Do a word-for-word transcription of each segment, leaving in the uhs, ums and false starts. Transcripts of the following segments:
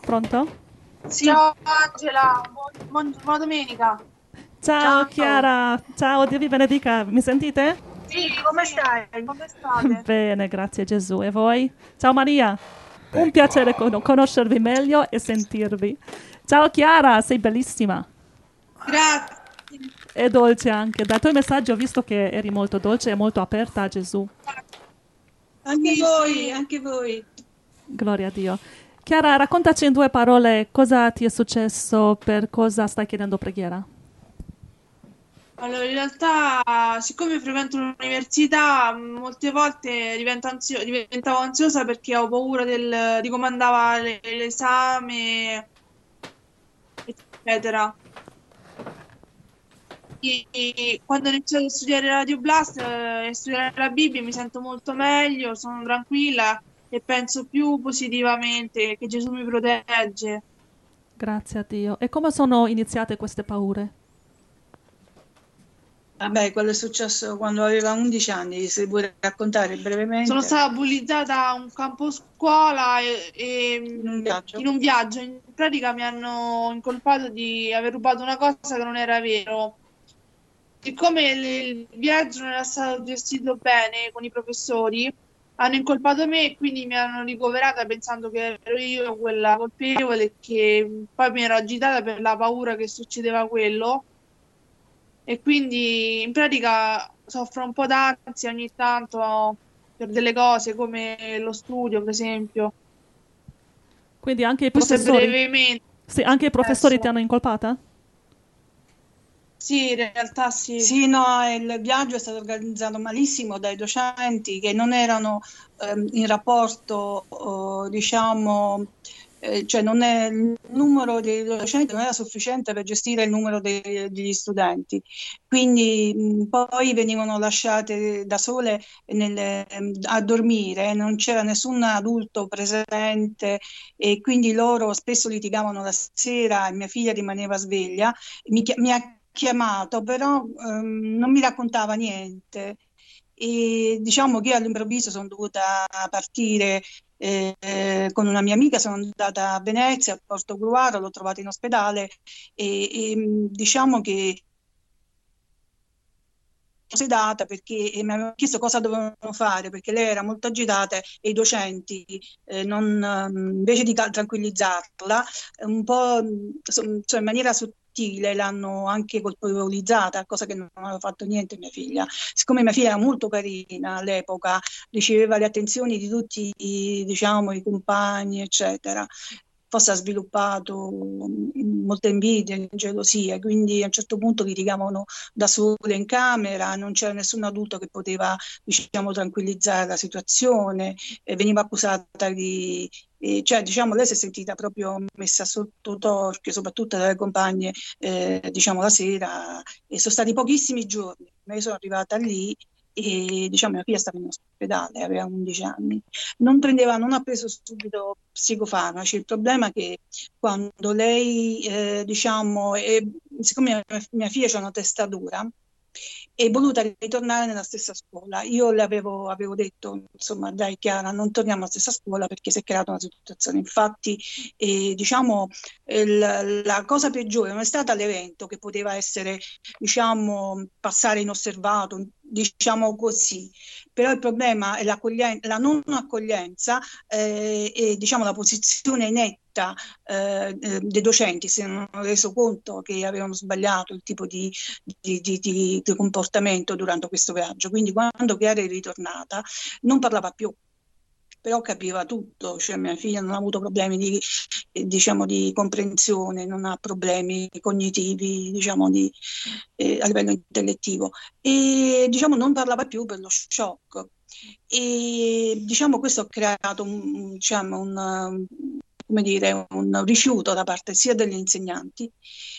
Pronto? Sì. Ciao Angela, buon, buon- buona domenica. Ciao Ciao. Chiara, ciao, Dio vi benedica, mi sentite? Sì, come sì, stai? Come state? Bene, grazie Gesù. E voi? Ciao Maria, un Ecco, piacere con- conoscervi meglio e sentirvi. Ciao Chiara, sei bellissima Grazie. e dolce anche. Dai tuoi messaggi ho visto che eri molto dolce e molto aperta a Gesù. Anche Sì, voi, sì. anche voi. Gloria a Dio. Chiara, raccontaci in due parole cosa ti è successo, per cosa stai chiedendo preghiera. Allora, in realtà, siccome frequento l'università, molte volte divento ansio- diventavo ansiosa perché ho paura del- di come andava le- l'esame, eccetera. E- e quando ho iniziato a studiare Radio Blast eh, e studiare la Bibbia mi sento molto meglio, sono tranquilla e penso più positivamente che Gesù mi protegge. Grazie a Dio. E come sono iniziate queste paure? Vabbè, quello è successo quando aveva undici anni, se vuoi raccontare brevemente. Sono stata bullizzata a un campo scuola e, e In un viaggio. in un viaggio. In pratica mi hanno incolpato di aver rubato una cosa che non era vero. Siccome il, il viaggio non era stato gestito bene con i professori, hanno incolpato me e quindi mi hanno ricoverata pensando che ero io quella colpevole e che poi mi ero agitata per la paura che succedeva quello. E quindi in pratica soffro un po' d'ansia ogni tanto per delle cose come lo studio, per esempio. Quindi anche i Questo è professori? brevemente Sì, anche i professori ti successo. hanno incolpata? Sì, in realtà sì. Sì, no, il viaggio è stato organizzato malissimo dai docenti che non erano ehm, in rapporto, oh, diciamo, eh, cioè non è, il numero dei docenti non era sufficiente per gestire il numero dei- degli studenti. Quindi mh, poi venivano lasciate da sole nelle- a dormire, non c'era nessun adulto presente e quindi loro spesso litigavano la sera e mia figlia rimaneva sveglia. Mi, chi- mi ha chiamato, però ehm, non mi raccontava niente. E diciamo che io all'improvviso sono dovuta partire eh, con una mia amica, sono andata a Venezia, a Portogruaro, l'ho trovata in ospedale e, e diciamo che sedata perché e mi aveva chiesto cosa dovevano fare perché lei era molto agitata e i docenti eh, non, ehm, invece di cal- tranquillizzarla un po' insomma, cioè in maniera sottile l'hanno anche colpevolizzata, cosa che non aveva fatto niente mia figlia. Siccome mia figlia era molto carina all'epoca, riceveva le attenzioni di tutti i, diciamo, i compagni, eccetera, forse ha sviluppato mh, molta invidia, gelosia, quindi a un certo punto litigavano da sole in camera, non c'era nessun adulto che poteva, diciamo, tranquillizzare la situazione, e veniva accusata di, eh, cioè diciamo lei si è sentita proprio messa sotto torchio, soprattutto dalle compagne, eh, diciamo la sera, e sono stati pochissimi giorni, ma io sono arrivata lì e diciamo mia figlia stava in ospedale, aveva undici anni, non prendeva, non ha preso subito psicofarmaci, il problema è che quando lei, eh, diciamo, è, siccome mia, mia figlia c'ha una testa dura, è voluta ritornare nella stessa scuola. Io le avevo, avevo detto, insomma, dai Chiara, non torniamo alla stessa scuola perché si è creata una situazione. Infatti, eh, diciamo, il, la cosa peggiore non è stata l'evento che poteva essere, diciamo, passare inosservato, diciamo così. Però il problema è la non accoglienza eh, e diciamo la posizione netta eh, eh, dei docenti si erano reso conto che avevano sbagliato il tipo di, di, di, di, di comportamento durante questo viaggio. Quindi quando Chiara è ritornata non parlava più, però capiva tutto, cioè mia figlia non ha avuto problemi di, eh, diciamo, di comprensione, non ha problemi cognitivi, diciamo, di, eh, a livello intellettivo e diciamo non parlava più per lo shock e diciamo questo ha creato un, diciamo, un, come dire, un rifiuto da parte sia degli insegnanti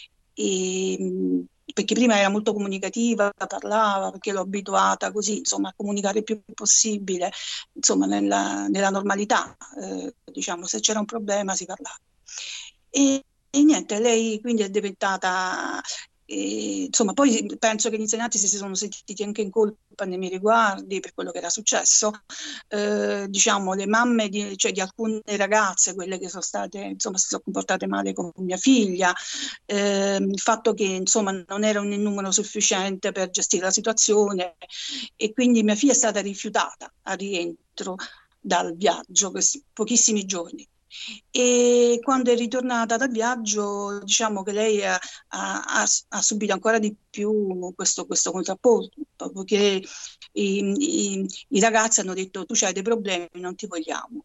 e, perché prima era molto comunicativa, parlava, perché l'ho abituata così, insomma, a comunicare il più possibile, insomma, nella, nella normalità, eh, diciamo, se c'era un problema si parlava. E, e niente, lei quindi è diventata, E, insomma, poi penso che gli insegnanti si sono sentiti anche in colpa nei miei riguardi per quello che era successo. Eh, diciamo, le mamme di, cioè, di alcune ragazze, quelle che sono state, insomma, si sono comportate male con mia figlia, eh, il fatto che, insomma, non era un numero sufficiente per gestire la situazione, e quindi mia figlia è stata rifiutata al rientro dal viaggio, questi pochissimi giorni. E quando è ritornata dal viaggio, diciamo che lei ha, ha- ha subito ancora di più questo, questo contrapposto, perché i, i- i ragazzi hanno detto: tu c'hai dei problemi, non ti vogliamo.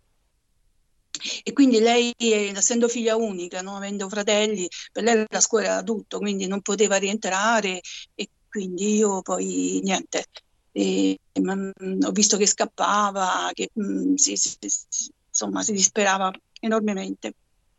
E quindi lei, essendo figlia unica, non avendo fratelli, per lei la scuola era tutto, quindi non poteva rientrare, e quindi io poi niente. E, ma, mh, ho visto che scappava, che mh, si, si- si- insomma si disperava enormemente.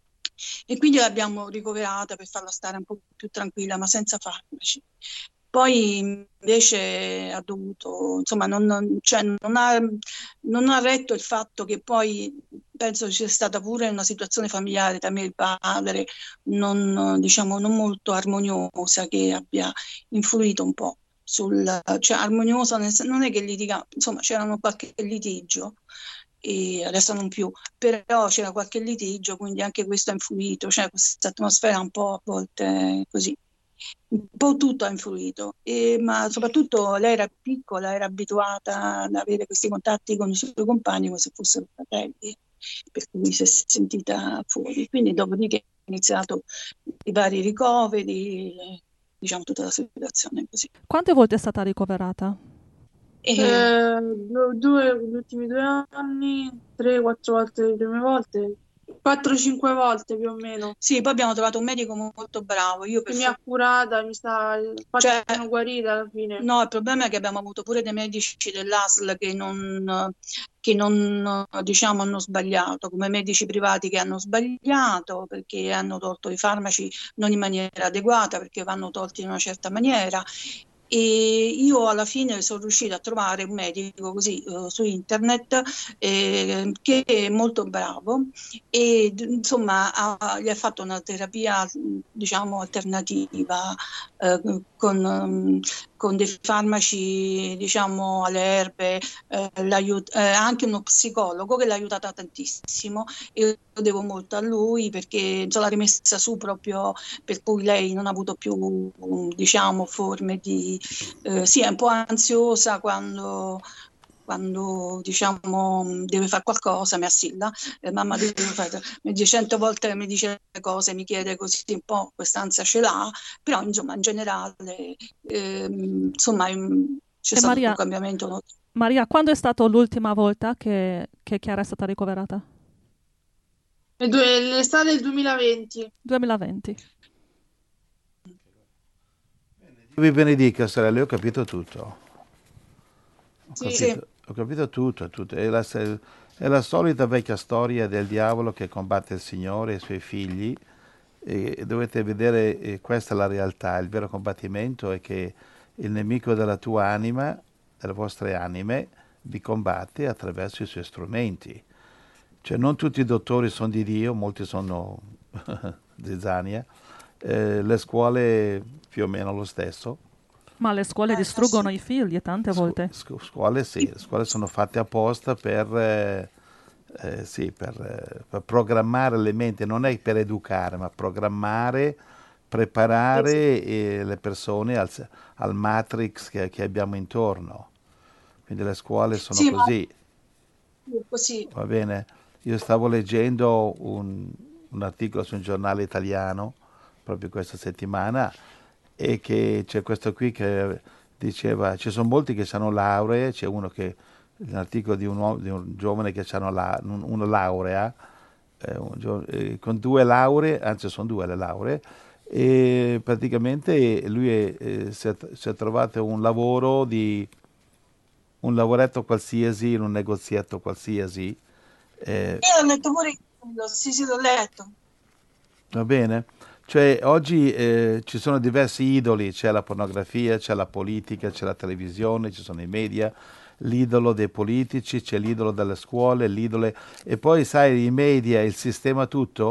E quindi l'abbiamo ricoverata per farla stare un po' più tranquilla, ma senza farmaci. Poi invece ha dovuto, insomma, non, non- cioè, non ha, non ha retto il fatto che poi penso ci sia stata pure una situazione familiare tra me e il padre, non, diciamo, non molto armoniosa, che abbia influito un po' sul, cioè armoniosa, nel sen- non è che litiga, insomma, c'erano qualche litigio, e adesso non più, però c'era qualche litigio, quindi anche questo ha influito, cioè questa atmosfera un po' a volte così. Un po' tutto ha influito, e, ma soprattutto lei era piccola, era abituata ad avere questi contatti con i suoi compagni come se fossero fratelli, per cui si è sentita fuori. Quindi dopodiché è iniziato i vari ricoveri, diciamo tutta la situazione così. Quante volte è stata ricoverata? E, Eh, due, due- gli ultimi due anni, tre, quattro volte le prime volte, quattro, cinque volte più o meno. sì, poi abbiamo trovato un medico molto bravo, io per Che mi ha curata, mi sta, infatti Cioè, sono guarita alla fine. no, il problema è che abbiamo avuto pure dei medici dell'A S L che non, che non, diciamo, hanno sbagliato, come medici privati che hanno sbagliato perché hanno tolto i farmaci non in maniera adeguata, perché vanno tolti in una certa maniera. E io alla fine sono riuscita a trovare un medico così eh, su internet, eh, che è molto bravo, e d- insomma ha- gli ha fatto una terapia, diciamo, alternativa, eh, con, um, con dei farmaci, diciamo, alle erbe, eh, l'aiut- eh, anche uno psicologo che l'ha aiutata tantissimo, e lo devo molto a lui, perché insomma, l'ha rimessa su proprio, per cui lei non ha avuto più, diciamo, forme di, eh, sì, è un po' ansiosa quando, quando diciamo deve fare qualcosa, mi assilla, eh, mamma deve fare, mi dice cento volte che mi dice le cose, mi chiede così, un po' quest'ansia ce l'ha, però insomma in generale, ehm, insomma in- c'è E stato un Maria, cambiamento, no? Maria, quando è stata l'ultima volta che, che Chiara è stata ricoverata? Le due- L'estate del duemilaventi. duemilaventi. Vi benedica, sorelle, ho capito tutto. Ho Sì. Sì. capito, ho capito tutto, tutto. È la, è la solita vecchia storia del diavolo che combatte il Signore e i suoi figli. E dovete vedere, eh, questa è la realtà. Il vero combattimento è che il nemico della tua anima, delle vostre anime, vi combatte attraverso i suoi strumenti. Cioè non tutti i dottori sono di Dio, molti sono zizzania. Eh, le scuole più o meno lo stesso. Ma le scuole Eh, distruggono sì. i figli tante Scu- volte. scu- scuole sì, le scuole sono fatte apposta per, eh, eh, sì, per, eh, per programmare le menti, non è per educare, ma programmare, Sì, sì. preparare eh, le persone al, al matrix che, che abbiamo intorno. Quindi le scuole sono Sì, ma così, così. va bene? Io stavo leggendo un, un articolo su un giornale italiano proprio questa settimana, e che c'è questo qui che diceva, ci sono molti che hanno lauree, c'è uno che, un articolo di un, uomo- di un giovane che ha la, un- una laurea, eh, un gio- eh, con due lauree, anzi sono due le lauree, e praticamente lui è- eh, si, è, si è trovato un lavoro di un lavoretto qualsiasi in un negozietto qualsiasi, eh, Io l'ho letto pure quello, sì, sì, l'ho letto. va bene? Cioè, oggi eh, ci sono diversi idoli, c'è la pornografia, c'è la politica, c'è la televisione, ci sono i media, l'idolo dei politici, c'è l'idolo delle scuole, l'idolo... E poi, sai, i media, il sistema tutto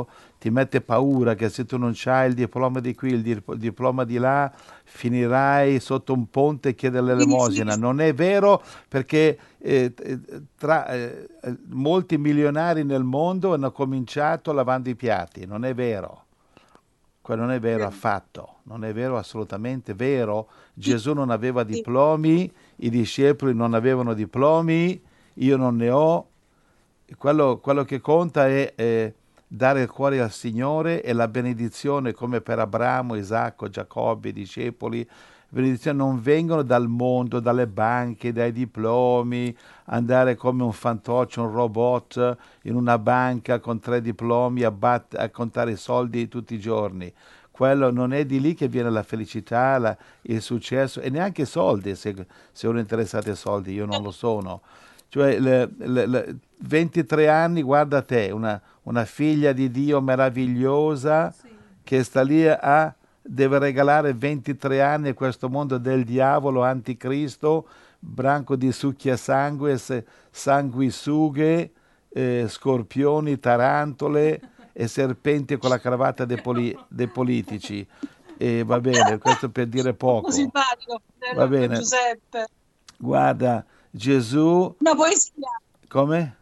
ti mette paura che se tu non c'hai il diploma di qui, il, di- il diploma di là, finirai sotto un ponte e chiedere l'elemosina. Non è vero, perché eh, eh, tra, eh, eh, molti milionari nel mondo hanno cominciato lavando i piatti. Non è vero. Quello non è vero affatto, non è vero, assolutamente vero. Gesù non aveva diplomi, i discepoli non avevano diplomi, io non ne ho. Quello, quello che conta è, è dare il cuore al Signore, e la benedizione, come per Abramo, Isacco, Giacobbe, i discepoli, benedizioni non vengono dal mondo, dalle banche, dai diplomi, andare come un fantoccio, un robot in una banca con tre diplomi a, bat- a contare i soldi tutti i giorni. Quello non è di lì che viene la felicità, la- il successo, e neanche i soldi, se, se uno è interessato ai soldi, io non lo sono. Cioè, le, le- le- ventitré anni, guarda te, una, una figlia di Dio meravigliosa che sta lì a deve regalare ventitré anni a questo mondo del diavolo, anticristo, branco di succhiasangue, se- sanguisughe, eh, scorpioni, tarantole e serpenti con la cravatta dei, poli- dei politici. E va bene, questo per dire Molto poco. simpatico, Va fratello bene, Giuseppe. guarda, Gesù, Una poesia, come?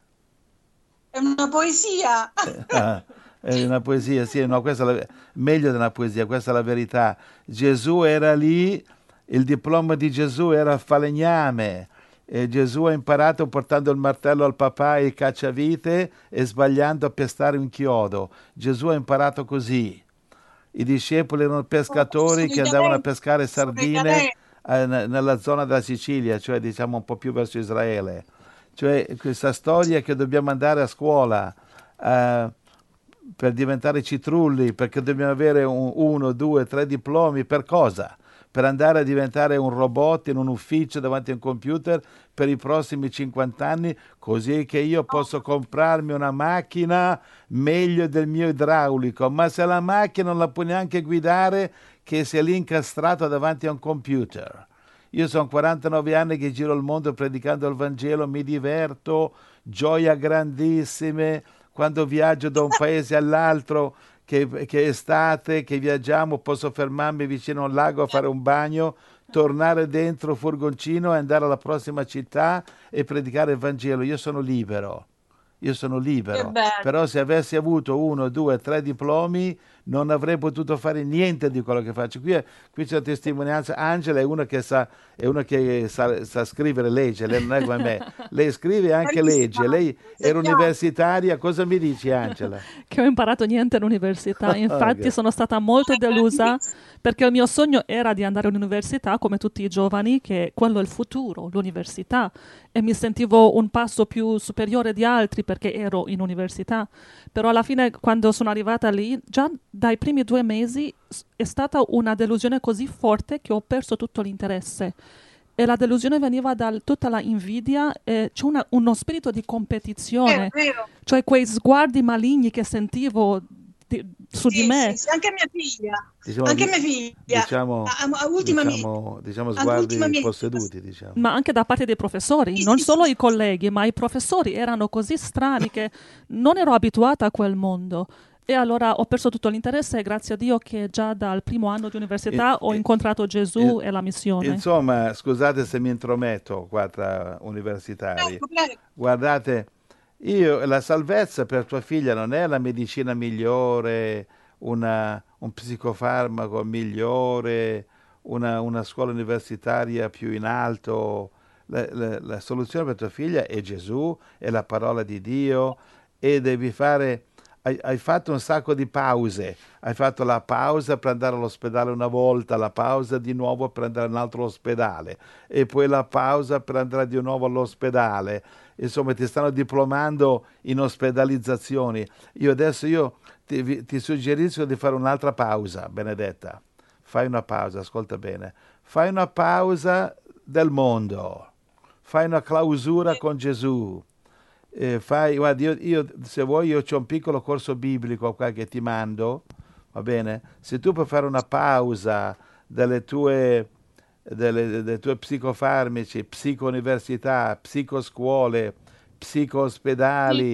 è una poesia. Ah, è una poesia, sì, no, questa è la- meglio di una poesia, questa è la verità. Gesù era lì, il diploma di Gesù era falegname, e Gesù ha imparato portando il martello al papà e il cacciavite e sbagliando a pestare un chiodo. Gesù ha imparato così. I discepoli erano pescatori che andavano a pescare sardine eh, ne- nella zona della Sicilia, cioè diciamo un po' più verso Israele. Cioè questa storia che dobbiamo andare a scuola eh, per diventare citrulli, perché dobbiamo avere un- uno, due, tre diplomi, per cosa? Per andare a diventare un robot in un ufficio davanti a un computer per i prossimi cinquanta anni, così che io posso comprarmi una macchina meglio del mio idraulico. Ma se la macchina non la puoi neanche guidare, che sei lì incastrato davanti a un computer. Io sono quarantanove anni che giro il mondo predicando il Vangelo, mi diverto, gioia grandissime quando viaggio da un paese all'altro, che, che è estate, che viaggiamo, posso fermarmi vicino a un lago a fare un bagno, tornare dentro furgoncino e andare alla prossima città e predicare il Vangelo. Io sono libero. Io sono Che libero, bello. però se avessi avuto uno, due, tre diplomi non avrei potuto fare niente di quello che faccio. Qui, è- qui c'è la testimonianza. Angela è una che sa, è una che sa, sa scrivere, legge, lei non è come me. Lei scrive e anche legge. Bravissima, Lei era insegniamo. universitaria. Cosa mi dici, Angela? Che ho imparato niente all'università, infatti Ok. sono stata molto delusa perché il mio sogno era di andare all'università come tutti i giovani, che quello è il futuro, l'università, e mi sentivo un passo più superiore di altri perché ero in università, però alla fine quando sono arrivata lì, già dai primi due mesi s- è stata una delusione così forte che ho perso tutto l'interesse. E la delusione veniva da tutta la invidia, e c'è una- uno spirito di È competizione, vero. cioè quei sguardi maligni che sentivo di- su di Sì, me. sì, sì, anche mia figlia. Diciamo, Anche di- mia figlia. diciamo, A, a- ultima mi- diciamo, diciamo a- ultima sguardi mi- posseduti, diciamo. Ma anche da parte dei professori, Sì, non sì, solo sì, i colleghi, ma i professori erano così strani che non ero abituata a quel mondo. E allora ho perso tutto l'interesse e grazie a Dio che già dal primo anno di università E- ho e- incontrato Gesù e- e la missione. Insomma, scusate se mi intrometto qua tra universitari. Prego, prego. Guardate, io, la salvezza per tua figlia non è la medicina migliore, una- un psicofarmaco migliore, una, una scuola universitaria più in alto. La, la- la soluzione per tua figlia è Gesù, è la parola di Dio, e devi fare... Hai, hai fatto un sacco di pause. Hai fatto la pausa per andare all'ospedale una volta, la pausa di nuovo per andare in un altro ospedale, e poi la pausa per andare di nuovo all'ospedale. Insomma, ti stanno diplomando in ospedalizzazioni. Io adesso io ti, vi- ti suggerisco di fare un'altra pausa, Benedetta. Fai una pausa, ascolta bene. Fai una pausa del mondo. Fai una clausura con Gesù. Eh, fai, guarda, io, io, se vuoi, io c'ho un piccolo corso biblico qua che ti mando, va bene? Se tu puoi fare una pausa dalle tue, delle, dei tuoi psicofarmaci, psicouniversità, psicoscuole, Sì, psico-ospedali,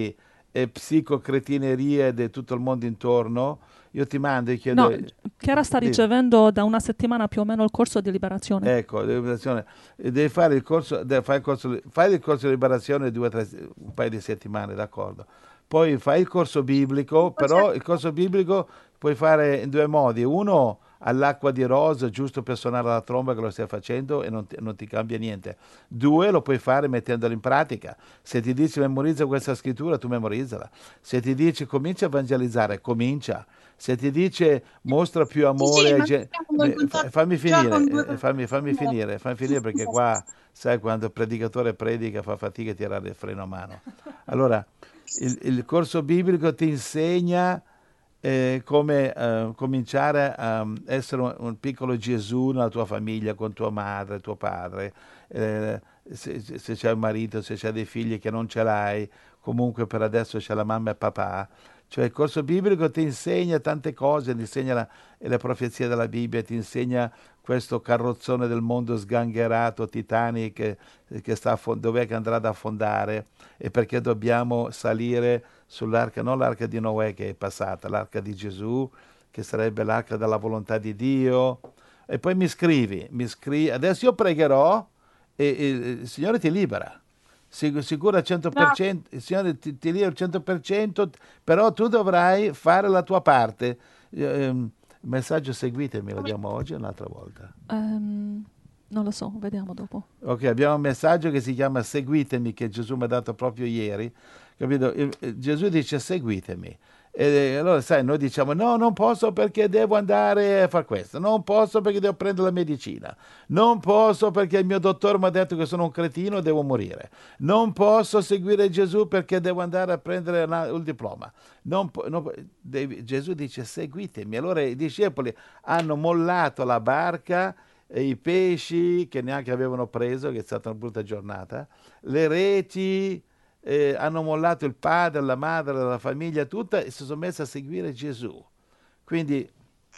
e psicocretinerie di tutto il mondo intorno, io ti mando e chiedo... No, Chiara sta Dimmi. ricevendo da una settimana più o meno il corso di liberazione. Ecco, di liberazione. E devi fare il corso, devi fare il corso, fai il corso di liberazione due, tre, un paio di settimane, d'accordo. Poi fai il corso biblico, però il corso biblico puoi fare in due modi. Uno all'acqua di rosa, giusto per suonare la tromba che lo stai facendo e non ti, non ti cambia niente. Due, lo puoi fare mettendolo in pratica. Se ti dice memorizza questa scrittura, tu memorizzala. Se ti dice comincia a evangelizzare, comincia. Se ti dice mostra più Sì, amore sì, ai ma gen- siamo in Beh, fa- contatto fammi già finire, con due eh, fammi, fammi persone. finire, fammi finire perché Scusa, qua, scusa. sai, quando il predicatore predica fa fatica a tirare il freno a mano. Allora, il, il corso biblico ti insegna eh, come eh, cominciare a um, essere un, un piccolo Gesù nella tua famiglia, con tua madre, tuo padre, eh, se, se se c'è un marito, se c'è dei figli che non ce l'hai, comunque per adesso c'è la mamma e papà. Cioè il corso biblico ti insegna tante cose, ti insegna la, le profezie della Bibbia, ti insegna questo carrozzone del mondo sgangherato, Titanic, che, che sta a fon- dov'è che andrà ad affondare e perché dobbiamo salire sull'arca, non l'arca di Noè che è passata, l'arca di Gesù, che sarebbe l'arca della volontà di Dio. E poi mi scrivi, mi scrivi, adesso io pregherò e, e il Signore ti libera. Sic- Sicuro al Grazie. cento per cento, il Signore ti, ti libera al cento per cento, però tu dovrai fare la tua parte. Eh, ehm, il messaggio seguitemi lo diamo oggi o un'altra volta? Ehm, non lo so, vediamo dopo. Ok, abbiamo un messaggio che si chiama seguitemi, che Gesù mi ha dato proprio ieri. Capito? Il- il- Gesù dice seguitemi. E allora, sai, noi diciamo no, non posso perché devo andare a fare questo, non posso perché devo prendere la medicina, non posso perché il mio dottore mi ha detto che sono un cretino e devo morire, non posso seguire Gesù perché devo andare a prendere una- il diploma. Non po- non po- devi- Gesù dice seguitemi. Allora i discepoli hanno mollato la barca e i pesci che neanche avevano preso, che è stata una brutta giornata, le reti, eh, hanno mollato il padre, la madre, la famiglia tutta e si sono messi a seguire Gesù. Quindi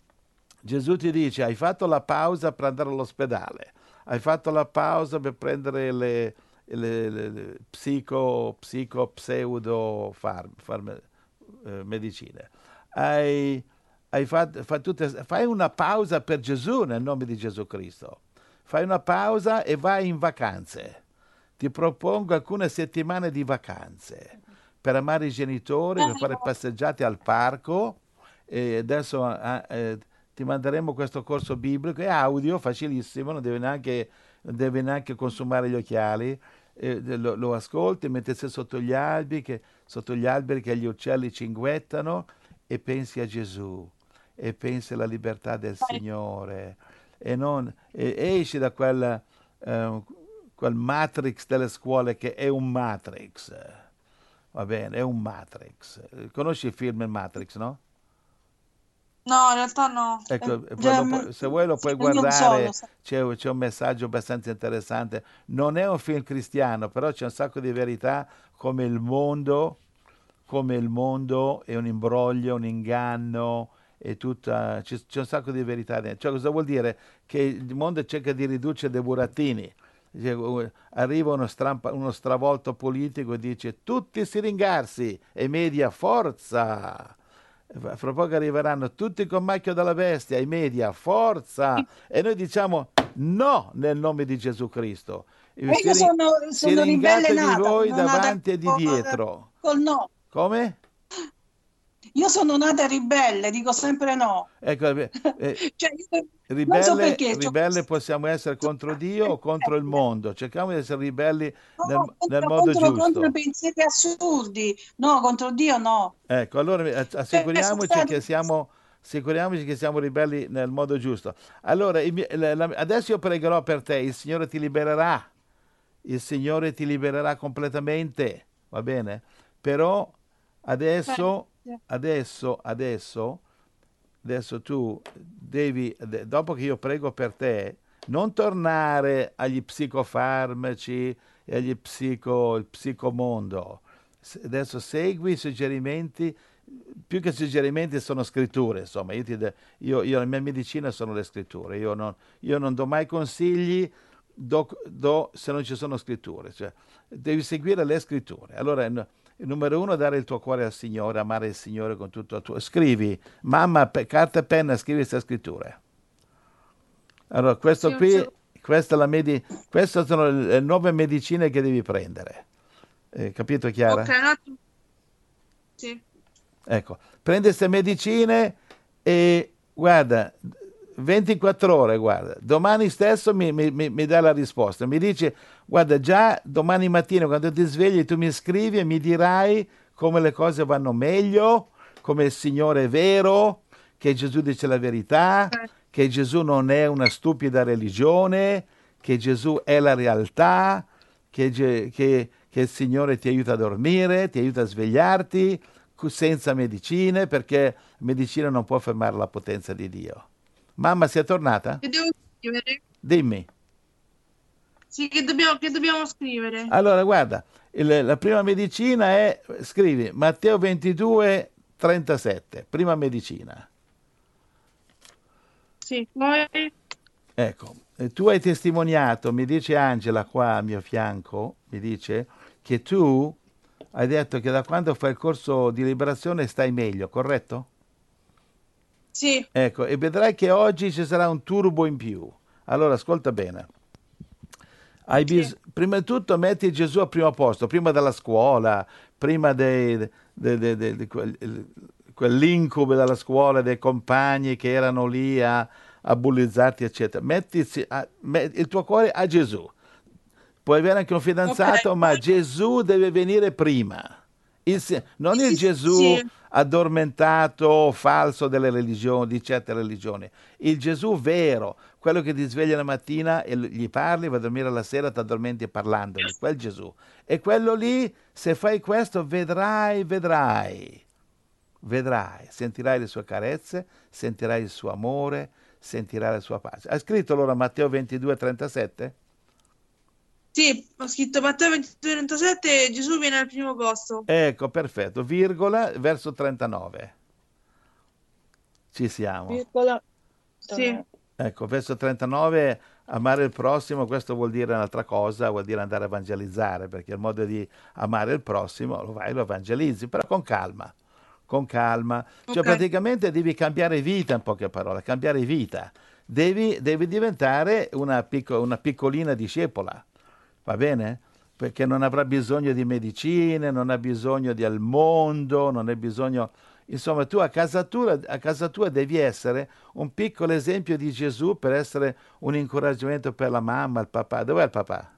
Gesù ti dice, hai fatto la pausa per andare all'ospedale, hai fatto la pausa per prendere le, le- le- le psico, psico, pseudo farm, farm- eh, medicine. Hai, hai fatto, fa tutte- fai una pausa per Gesù nel nome di Gesù Cristo. Fai una pausa e vai in vacanze. Ti propongo alcune settimane di vacanze per amare i genitori, per fare Bello. passeggiate al parco. E adesso ah, eh, ti manderemo questo corso biblico, è audio, facilissimo, non devi neanche, non devi neanche consumare gli occhiali. Eh, lo, lo ascolti mentre sei sotto gli alberi, che, sotto gli alberi che gli uccelli cinguettano e pensi a Gesù e pensi alla libertà del Signore e, non, e esci da quel, eh, quel matrix delle scuole che è un matrix, va bene, è un matrix. Conosci il film Il Matrix, no? No, in realtà no. Ecco, Eh, poi cioè, lo me- pu- se vuoi lo sì, puoi non solo. guardare, c'è, c'è un messaggio abbastanza interessante. Non è un film cristiano, però c'è un sacco di verità come il mondo, come il mondo è un imbroglio, un inganno, e tutta, c'è, c'è un sacco di verità dentro. Cioè, cosa vuol dire? Che il mondo cerca di ridurre dei burattini. Cioè, uh, arriva uno, strampa- uno stravolto politico e dice tutti siringarsi e media forza. Fra fra poco arriveranno tutti con macchio della bestia, i media, forza! E noi diciamo no nel nome di Gesù Cristo. Ma io Siri- sono, sono ribelle Siringatevi nata, voi sono nata davanti e di col, dietro. col no. Come? Io sono nata ribelle, dico sempre no. Ecco, eh, eh, Cioè, io non so ribelle, perché. c'ho ribelle questo- possiamo essere contro Dio o contro il mondo. Cerchiamo di essere ribelli nel, No, nel contro, modo contro, contro giusto. pensieri assurdi. No, contro Dio no. Ecco, allora eh, Cioè, sono assicuriamoci stata... che siamo, assicuriamoci che siamo ribelli nel modo giusto. Allora, i miei- la- la- adesso io pregherò per te, il Signore ti libererà, il Signore ti libererà completamente, va bene? Però adesso, Grazie. adesso, adesso, adesso tu devi, de- dopo che io prego per te, non tornare agli psicofarmaci e agli psico, il psicomondo. S- Adesso segui i suggerimenti, più che suggerimenti sono scritture, insomma, io, ti de- io- io- la mia medicina sono le scritture, io non, io non do mai consigli do, do se non ci sono scritture, cioè devi seguire le scritture. Allora, no, Il numero uno, dare il tuo cuore al Signore, amare il Signore con tutto il tuo... Scrivi, mamma, pe- carta e penna, scrivi queste scritture. Allora, questo Sì, un qui, secondo. questa è la medi- queste sono le nuove medicine che devi prendere. Eh, capito, Ok, Chiara? un attimo. Sì. Ecco, prendi queste medicine e guarda, ventiquattro ore, guarda, domani stesso mi, mi, mi, mi dai la risposta. Mi dici, guarda, già domani mattina quando ti svegli tu mi scrivi e mi dirai come le cose vanno meglio, come il Signore è vero, che Gesù dice la verità, Ok. che Gesù non è una stupida religione, che Gesù è la realtà, che, Ge- che- che il Signore ti aiuta a dormire, ti aiuta a svegliarti cu- senza medicine, perché la medicina non può fermare la potenza di Dio. Mamma, sei tornata? Che devo scrivere? Dimmi. Sì, che dobbiamo, che dobbiamo scrivere? Allora, guarda, il- la prima medicina è, scrivi Matteo ventidue, trentasette, prima medicina. Sì, poi... Ecco, e tu hai testimoniato, mi dice Angela qua a mio fianco, mi dice che tu hai detto che da quando fai il corso di liberazione stai meglio, corretto? Sì, Ecco, e vedrai che oggi ci sarà un turbo in più. Allora, ascolta bene. Hai sì. bis- prima di tutto metti Gesù al primo posto, prima della scuola, prima dei, de- de- de- di quel- il- quell'incubo della scuola, dei compagni che erano lì a, a bullizzarti, eccetera. Metti a- me- il tuo cuore a Gesù. Puoi avere anche un Ok, fidanzato, ma poi... Gesù deve venire prima. Il si- non il Sì, Gesù sì. addormentato, falso delle religioni, di certe religioni. Il Gesù vero, quello che ti sveglia la mattina e l- gli parli, va a dormire la sera, ti addormenti parlandogli, quel Gesù. E quello lì, se fai questo, vedrai, vedrai, vedrai, sentirai le sue carezze, sentirai il suo amore, sentirai la sua pace. Hai scritto allora Matteo ventidue, trentasette? Sì, ho scritto Matteo ventidue trentasette e Gesù viene al primo posto. Ecco, perfetto, virgola, verso trentanove. Ci siamo. Virgola. Sì, Ecco, verso trentanove, amare il prossimo, questo vuol dire un'altra cosa, vuol dire andare a evangelizzare, perché il modo di amare il prossimo lo vai e lo evangelizzi, però con calma, con calma. Cioè ok. praticamente devi cambiare vita, in poche parole, cambiare vita. Devi, devi diventare una, picco- una piccolina discepola, va bene? Perché non avrà bisogno di medicine, non ha bisogno del mondo, non hai bisogno... Insomma, tu a casa tua, a casa tua devi essere un piccolo esempio di Gesù per essere un incoraggiamento per la mamma, il papà. Dov'è il papà?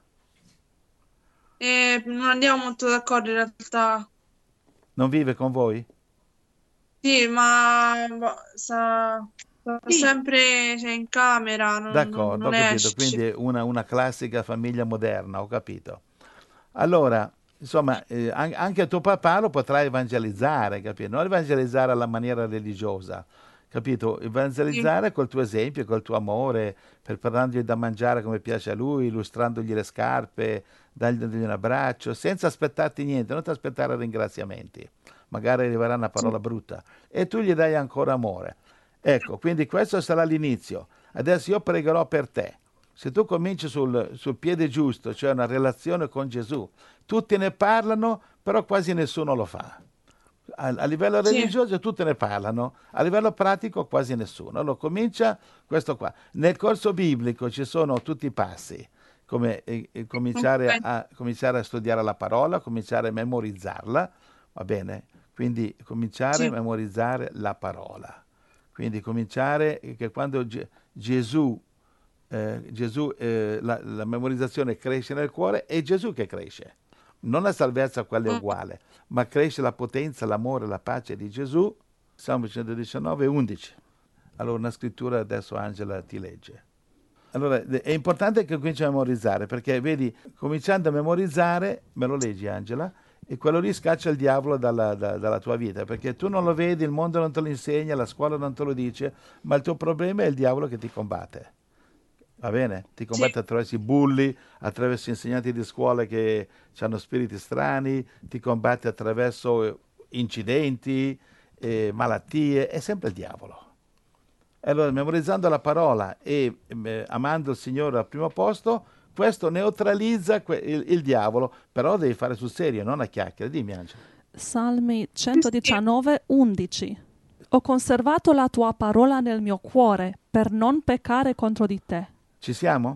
E non andiamo molto d'accordo in realtà. Non vive con voi? Sì, ma boh, sta, sta Sì, sempre cioè, in camera, non, non- D'accordo, ho non capito. esce. Quindi una, una classica famiglia moderna, ho capito. Allora, insomma, eh, an- anche tuo papà lo potrai evangelizzare, capito? Non evangelizzare alla maniera religiosa, capito? Sì, Evangelizzare col tuo esempio, col tuo amore, per preparargli da mangiare come piace a lui, illustrandogli le scarpe, dargli un abbraccio, senza aspettarti niente, non ti aspettare ringraziamenti. Magari arriverà una sì. parola brutta e tu gli dai ancora amore. Ecco, quindi questo sarà l'inizio. Adesso io pregherò per te. Se tu cominci sul, sul piede giusto, cioè una relazione con Gesù, tutti ne parlano, però quasi nessuno lo fa. A, a livello Sì, religioso tutti ne parlano, a livello pratico quasi nessuno. Allora comincia questo qua. Nel corso biblico ci sono tutti i passi, come eh, eh, cominciare, ok. a, cominciare a studiare la parola, cominciare a memorizzarla, va bene? Quindi cominciare a Sì, memorizzare la parola. Quindi cominciare che quando Ge- Gesù, eh, Gesù eh, la, la memorizzazione cresce nel cuore, è Gesù che cresce. Non la salvezza, quella è mm, uguale, ma cresce la potenza, l'amore, la pace di Gesù. Salmo centodiciannove, undici. Allora una scrittura adesso Angela ti legge. Allora è importante che cominci a memorizzare, perché vedi, cominciando a memorizzare, me lo leggi Angela, e quello lì scaccia il diavolo dalla, da- dalla tua vita, perché tu non lo vedi, il mondo non te lo insegna, la scuola non te lo dice, ma il tuo problema è il diavolo che ti combatte. Va bene? Ti sì, combatte attraverso i bulli, attraverso gli insegnanti di scuola che hanno spiriti strani, ti combatte attraverso eh, incidenti, eh, malattie, è sempre il diavolo. E allora, memorizzando la parola e eh, amando il Signore al primo posto, questo neutralizza que- il, il diavolo, però devi fare sul serio, non a chiacchiere. Dimmi, Angela. Salmi centodiciannove, undici. Ho conservato la tua parola nel mio cuore per non peccare contro di te. Ci siamo?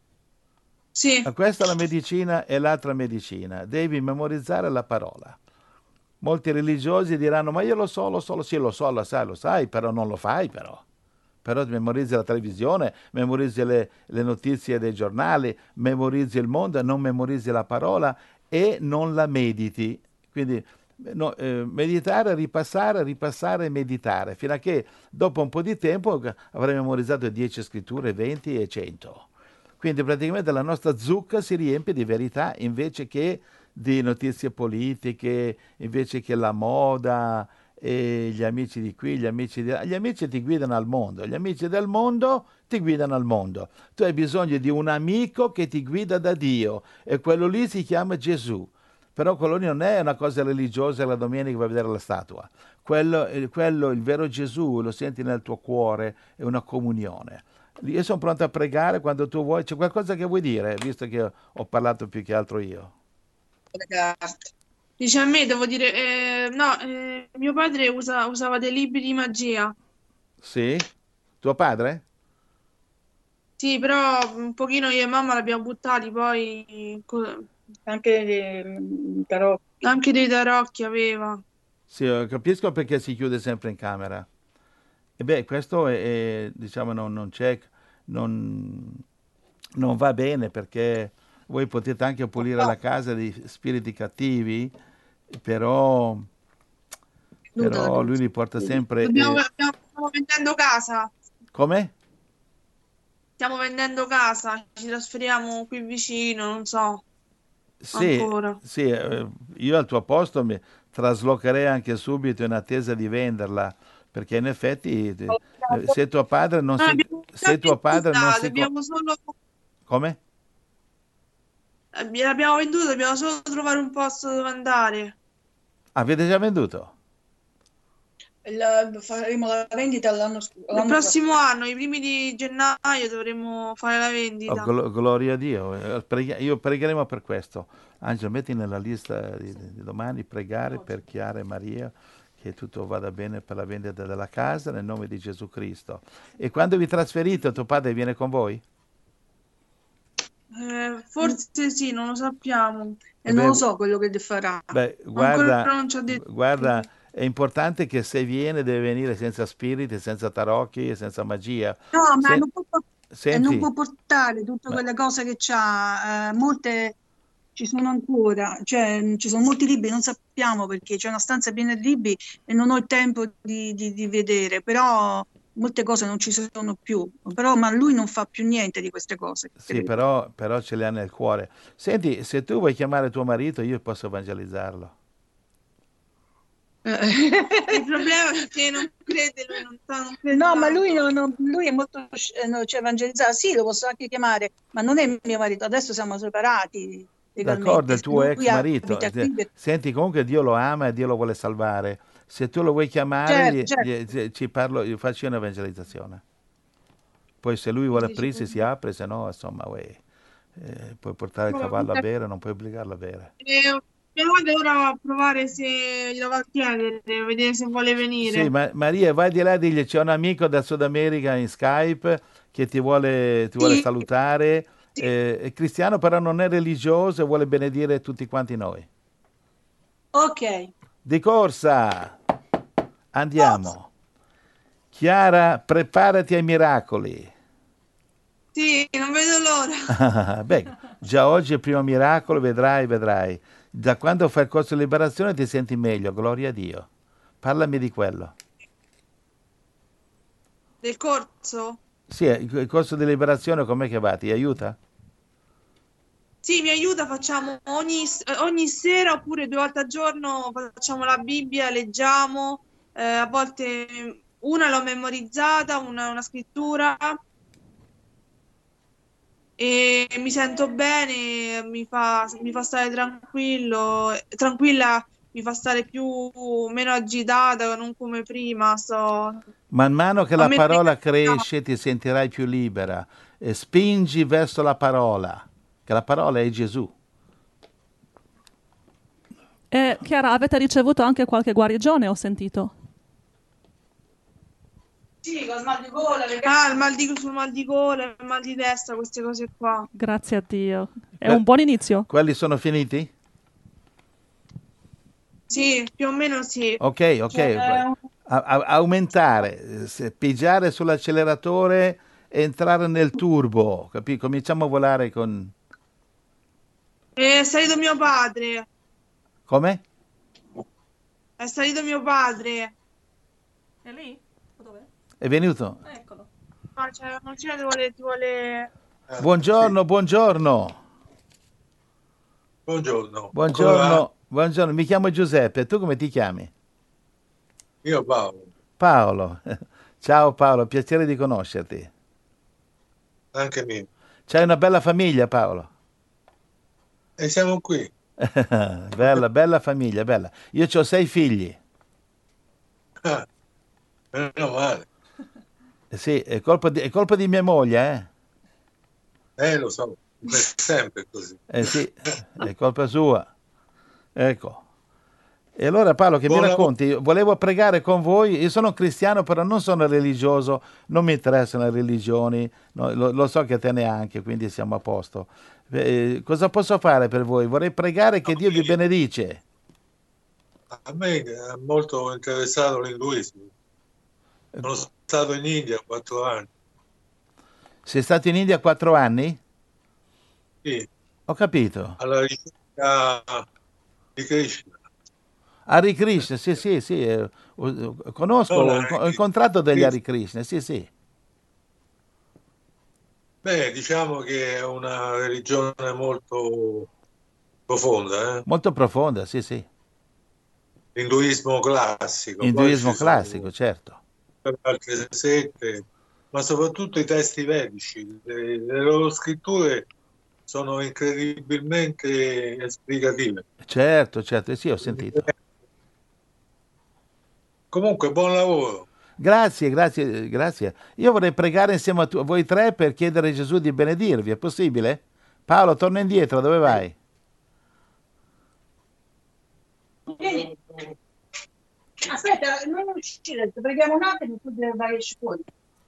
Sì, Ma questa è la medicina e l'altra medicina. Devi memorizzare la parola. Molti religiosi diranno, ma io lo so, lo so, lo, sì, lo so, lo sai, lo sai, però non lo fai però. Però memorizzi la televisione, memorizzi le, le notizie dei giornali, memorizzi il mondo, non memorizzi la parola e non la mediti. Quindi no, eh, meditare, ripassare, ripassare e meditare, fino a che dopo un po' di tempo avrai memorizzato dieci scritture, venti e cento. Quindi praticamente la nostra zucca si riempie di verità invece che di notizie politiche, invece che la moda e gli amici di qui, gli amici di là. Gli amici ti guidano al mondo, gli amici del mondo ti guidano al mondo. Tu hai bisogno di un amico che ti guida da Dio e quello lì si chiama Gesù. Però quello lì non è una cosa religiosa, la domenica vai a vedere la statua. Quello, eh, quello, il vero Gesù, lo senti nel tuo cuore, è una comunione. Io sono pronto a pregare quando tu vuoi. C'è qualcosa che vuoi dire, visto che ho parlato più che altro io? dice a me, devo dire, eh, no, eh, mio padre usa- usava dei libri di magia. Sì? Tuo padre? Sì, però un pochino io e mamma l'abbiamo buttati, poi co- Anche eh, tarocchi. anche dei tarocchi aveva. Sì, eh, capisco perché si chiude sempre in camera. E beh, questo è, è, diciamo, non, non c'è, non, non va bene perché voi potete anche pulire la casa di spiriti cattivi, però, Nuda la però lui cosa. li porta sempre... Dobbiamo, eh, abbiamo- stiamo vendendo casa. come? Stiamo vendendo casa, ci trasferiamo qui vicino, non so Sì, ancora. sì, eh, io al tuo posto mi traslocherei anche subito in attesa di venderla, perché in effetti eh, eh, se tuo padre non No, si... l'abbiamo già Se tuo padre non venduta, si... co- dobbiamo solo, Come? eh, l'abbiamo venduta, dobbiamo solo trovare un posto dove andare. Avete già venduto? La- faremo la vendita l'anno, sc- Il l'anno prossimo anno, i primi di gennaio, dovremo fare la Oh, vendita. glo- gloria a Dio. Eh, preghi- io pregheremo per questo. Angelo, metti nella lista di, di domani pregare per Chiara e Maria che tutto vada bene per la vendita della casa nel nome di Gesù Cristo. E quando vi trasferite, tuo padre viene con voi? Eh, forse sì, non lo sappiamo. E Eh non beh, lo so quello che farà. beh, Ancora guarda, non ci ha detto. guarda, è importante che se viene deve venire senza spiriti, senza tarocchi, senza magia. No, ma Se- non può, por- e non senti, può portare tutte ma- quelle cose che c'ha, eh, molte ci sono ancora, cioè mh, ci sono molti libri, non sappiamo perché c'è una stanza piena di libri e non ho il tempo di, di- di vedere, però molte cose non ci sono più, però ma lui non fa più niente di queste cose, sì, credo. però, però ce le ha nel cuore. Senti, se tu vuoi chiamare tuo marito, io posso evangelizzarlo. Il problema è che non crede, lui non, sa- non crede No, ma tanto. lui, non- non- lui è molto eh, no, cioè, evangelizzato, sì, lo posso anche chiamare, ma non è mio marito, adesso siamo separati D'accordo, legalmente. il tuo Lui ex marito. abita Se- qui per- Senti, comunque Dio lo ama e Dio lo vuole salvare. Se tu lo vuoi chiamare, Certo, gli- certo. gli- gli- ci parlo, io faccio un'evangelizzazione. Poi se lui vuole Dice- aprirsi si apre, se no, insomma, uè, eh, puoi portare il cavallo a bere, non puoi obbligarlo a bere. Eh, Mia madre ora va a provare se glielo va a chiedere, vedere se vuole venire. Sì, ma Maria, vai di là e digli, c'è un amico da Sud America in Skype che ti vuole, ti vuole Sì. salutare. Sì. Eh, è cristiano, però non è religioso e vuole benedire tutti quanti noi. Ok, Di corsa, andiamo. Chiara, preparati ai miracoli. Sì, non vedo l'ora. Beh, già oggi è il primo miracolo, vedrai, vedrai. Da quando fai il corso di liberazione ti senti meglio, gloria a Dio. Parlami di quello. Del corso? Sì, il il corso di liberazione com'è che va? Ti aiuta? Sì, mi aiuta, facciamo ogni, ogni sera oppure due volte al giorno facciamo la Bibbia, leggiamo, eh, a volte una l'ho memorizzata, una, una scrittura e mi sento bene, mi fa, mi fa stare tranquillo, tranquilla, mi fa stare più, meno agitata, non come prima, sto... Man mano che A la me parola frega- cresce ti sentirai più libera. E spingi verso la parola. che la parola è Gesù. E Chiara, avete ricevuto anche qualche guarigione, ho sentito. Sì, con mal di gola, le Ah, il mal di, sul mal di gola, il mal di testa, queste cose qua. Grazie a Dio. È Que- un buon inizio. Quelli sono finiti? Sì, più o meno sì. Ok, ok. Cioè, A- a- aumentare, eh, se- pigiare sull'acceleratore e entrare nel turbo, capi? Cominciamo a volare con... è salito mio padre. Come? È salito mio padre. È lì? Dov'è? È venuto? Eccolo. No, cioè, non ci ti vuole, ti vuole... Ah, Buongiorno, sì. buongiorno. Buongiorno. Come va? Buongiorno, buongiorno. Mi chiamo Giuseppe. Tu come ti chiami? Io Paolo, Paolo. Ciao Paolo, piacere di conoscerti. anche mio. C'hai una bella famiglia, Paolo. E siamo qui. Bella, bella famiglia, bella. Io ho sei figli. Ah, meno male. Eh Sì, è colpa di, è colpa di mia moglie, eh? Eh, lo so, è sempre così. Eh sì, è colpa sua. Ecco. E allora Paolo, che mi Buon lavoro. racconti? Volevo pregare con voi. Io sono cristiano, però non sono religioso, non mi interessano le religioni, no, lo, lo so che a te neanche, quindi siamo a posto. Eh, cosa posso fare per voi? Vorrei pregare che Dio vi benedice. A me è molto interessato l'induismo. Sono stato in India quattro anni. Sei stato in India quattro anni? Sì, Ho capito. alla ricerca di Krishna. Hare Krishna, sì, sì, sì. eh, ho- conosco, No, ho, Hare ho incontrato degli Krishna. Hare Krishna, sì, sì. Beh, diciamo che è una religione molto profonda, eh? Molto profonda, sì, sì. L'induismo classico. Poi Induismo ci sono classico, certo. altre sette, ma soprattutto i testi vedici. Le, le loro scritture sono incredibilmente esplicative. Certo, certo, sì, ho sentito. Comunque, buon lavoro. Grazie, grazie, grazie. Io vorrei pregare insieme a, tu- a voi tre per chiedere a Gesù di benedirvi, è possibile? Paolo, torna indietro, dove vai? Vieni. Aspetta, non uscire, ti preghiamo un attimo e tu devi vai fuori.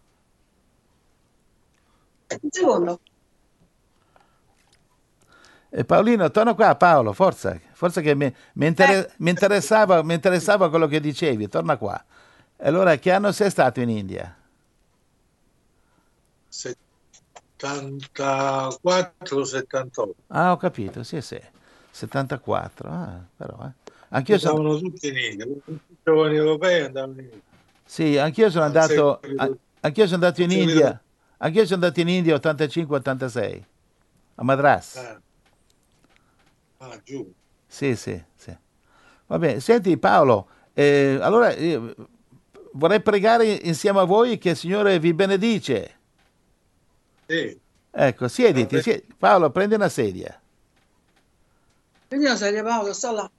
Un secondo. E Paolino, torna qua, Paolo, forza, forza che mi, mi inter- mi interessava, mi interessava quello che dicevi, torna qua. Allora, che anno sei stato in India? settantaquattro settantotto. Ah, ho capito, sì, sì, settantaquattro, ah, però, eh. Anch'io sono, Andavano tutti in India, tutti i giovani europei andavano in India. sì, anch'io sono Al andato, seguito- an- anch'io sono andato in al seguito- India, anch'io sono andato in India ottantacinque ottantasei, a Madras. Ah, ah, giù. Sì, sì, sì. Va bene, senti Paolo, eh, allora io vorrei pregare insieme a voi che il Signore vi benedice. Sì. Ecco, siediti, sie- Paolo, prendi una sedia. Quindi non sei Paolo, sta là.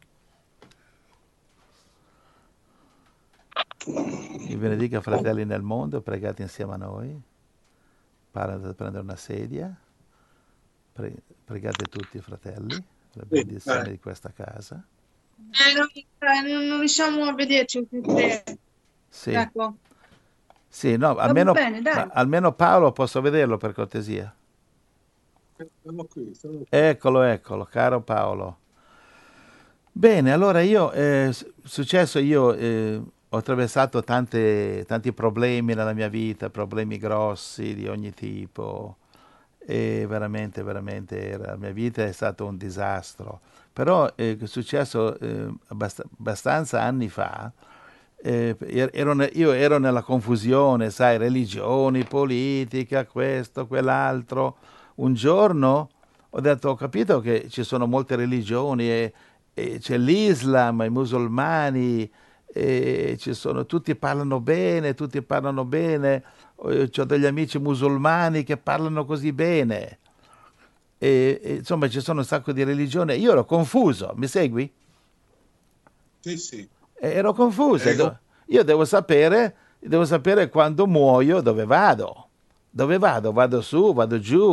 Vi benedica fratelli nel mondo, pregate insieme a noi. Paolo, andate a prendere una sedia. Pre- pregate tutti fratelli, la benedizione eh. di questa casa. Eh, non, eh, non, non riusciamo a vederci tutti e tre. Sì, Ecco. sì, no, almeno, bene, dai. ma almeno Paolo posso vederlo per cortesia. Siamo qui, siamo qui. Eccolo, eccolo, caro Paolo. Bene, allora io, è successo, io eh, ho attraversato tante, tanti problemi nella mia vita, problemi grossi di ogni tipo, e veramente, veramente la mia vita è stato un disastro. Però eh, è successo eh, abbast- abbastanza anni fa, eh, er- ero ne- io ero nella confusione, sai, religioni, politica, questo, quell'altro. Un giorno ho detto, ho capito che ci sono molte religioni e, e c'è l'Islam, i musulmani, e ci sono, tutti parlano bene, tutti parlano bene. Ho degli amici musulmani che parlano così bene. E, e, insomma, ci sono un sacco di religioni. Io ero confuso, mi segui? Sì, sì. E ero confuso. Ecco. Do- Io devo sapere, devo sapere quando muoio dove vado. Dove vado? Vado su, vado giù,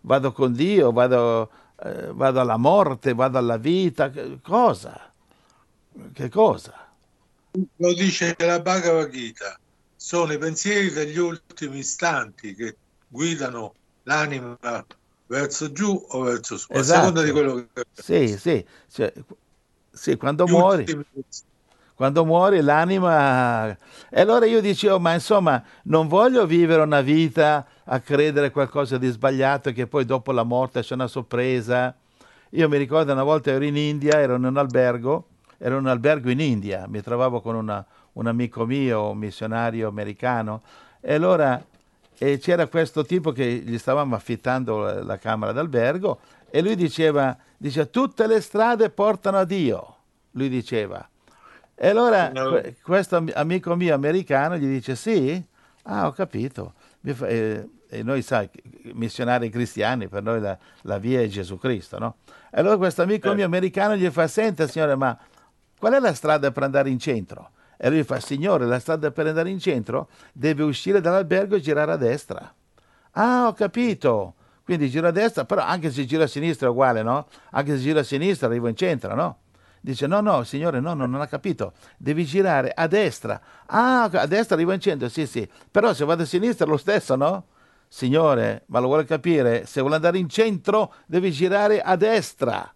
vado con Dio, vado, eh, vado alla morte, vado alla vita. Cosa? Che cosa? Lo dice la Bhagavad Gita, sono i pensieri degli ultimi istanti che guidano l'anima verso giù o verso su, Esatto. a seconda di quello che... Sì, sì, cioè, sì, quando Gli muori, ultimi- quando muori l'anima... E allora io dicevo, ma insomma, non voglio vivere una vita a credere qualcosa di sbagliato che poi dopo la morte c'è una sorpresa. Io mi ricordo una volta ero in India, ero in un albergo, ero in un albergo in India, mi trovavo con una- un amico mio, un missionario americano, e allora e c'era questo tipo che gli stavamo affittando la, la camera d'albergo e lui diceva, dice, tutte le strade portano a Dio, lui diceva. E allora No. que- questo am- amico mio americano gli dice, sì? Ah, ho capito. Mi fa- eh, e noi, sai, missionari cristiani, per noi la, la via è Gesù Cristo, no? E allora questo amico Eh. mio americano gli fa, senta signore, ma qual è la strada per andare in centro? E lui fa, signore, la strada per andare in centro deve uscire dall'albergo e girare a destra. Ah, ho capito. Quindi giro a destra, però anche se giro a sinistra è uguale, no? Anche se giro a sinistra arrivo in centro, no? Dice, no, no, signore, no, no, non ha capito. Devi girare a destra. Ah, a destra arrivo in centro, sì, sì. Però se vado a sinistra è lo stesso, no? Signore, ma lo vuole capire? Se vuole andare in centro devi girare a destra.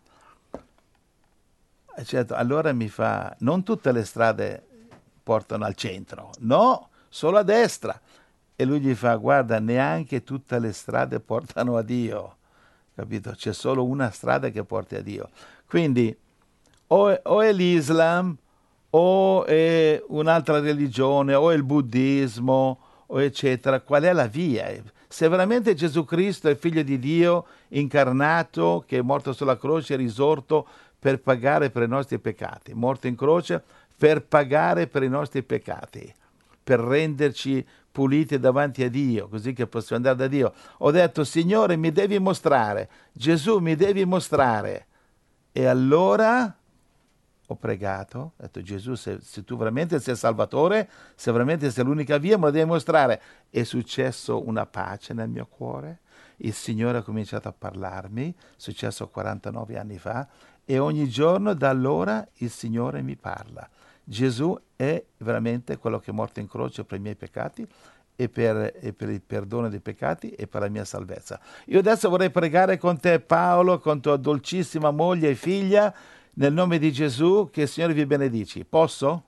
Eh, Certo, allora mi fa, non tutte le strade portano al centro, no, solo a destra. E lui gli fa, guarda, neanche tutte le strade portano a Dio, capito? C'è solo una strada che porta a Dio. Quindi o è, o è l'Islam, o è un'altra religione, o è il buddismo, o eccetera. Qual è la via? Se veramente Gesù Cristo è figlio di Dio, incarnato, che è morto sulla croce e risorto per pagare per i nostri peccati, morto in croce per pagare per i nostri peccati, per renderci puliti davanti a Dio, così che possiamo andare da Dio. Ho detto, Signore, mi devi mostrare, Gesù mi devi mostrare. E allora ho pregato, ho detto, Gesù, se, se tu veramente sei Salvatore, se veramente sei l'unica via, me lo devi mostrare. È successo una pace nel mio cuore, il Signore ha cominciato a parlarmi, è successo quarantanove anni fa, e ogni giorno da allora il Signore mi parla. Gesù è veramente quello che è morto in croce per i miei peccati e per, e per il perdono dei peccati e per la mia salvezza. Io adesso vorrei pregare con te, Paolo, con tua dolcissima moglie e figlia, nel nome di Gesù, che il Signore vi benedici. Posso?